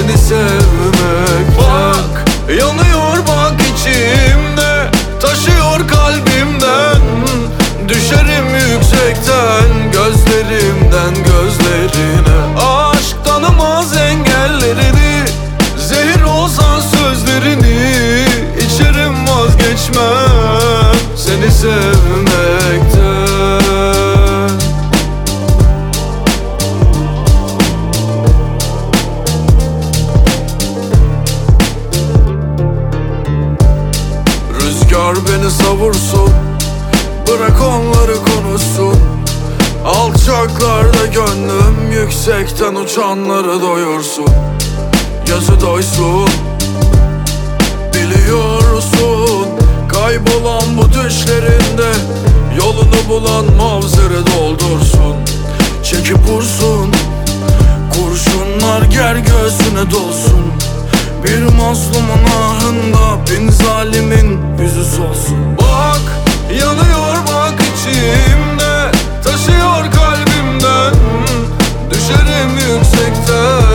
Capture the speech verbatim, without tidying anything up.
seni sevmek. Bak yanıyor bak içimde, taşıyor kalbimden. Düşerim yüksekten, gözlerimden gözlerine. Aşk tanımaz engellerini, zehir olsa sözlerini. İçerim vazgeçmem seni sevmekten. Rüzgar beni savursun, bırak onları konuşsun. Alçaklarda gönlüm, yüksekten uçanları doyursun. Gözü doysun, biliyorsun. Kaybolan bu düşlerinde yolunu bulan mavzeri doldursun. Çekip vursun, kurşunlar ger göğsüne dolsun. Bir mazlumun ahında bin zalimin yüzü solsun. Bak yanıyor bak içimde, taşıyor kalbimden. Düşerim yüksekten,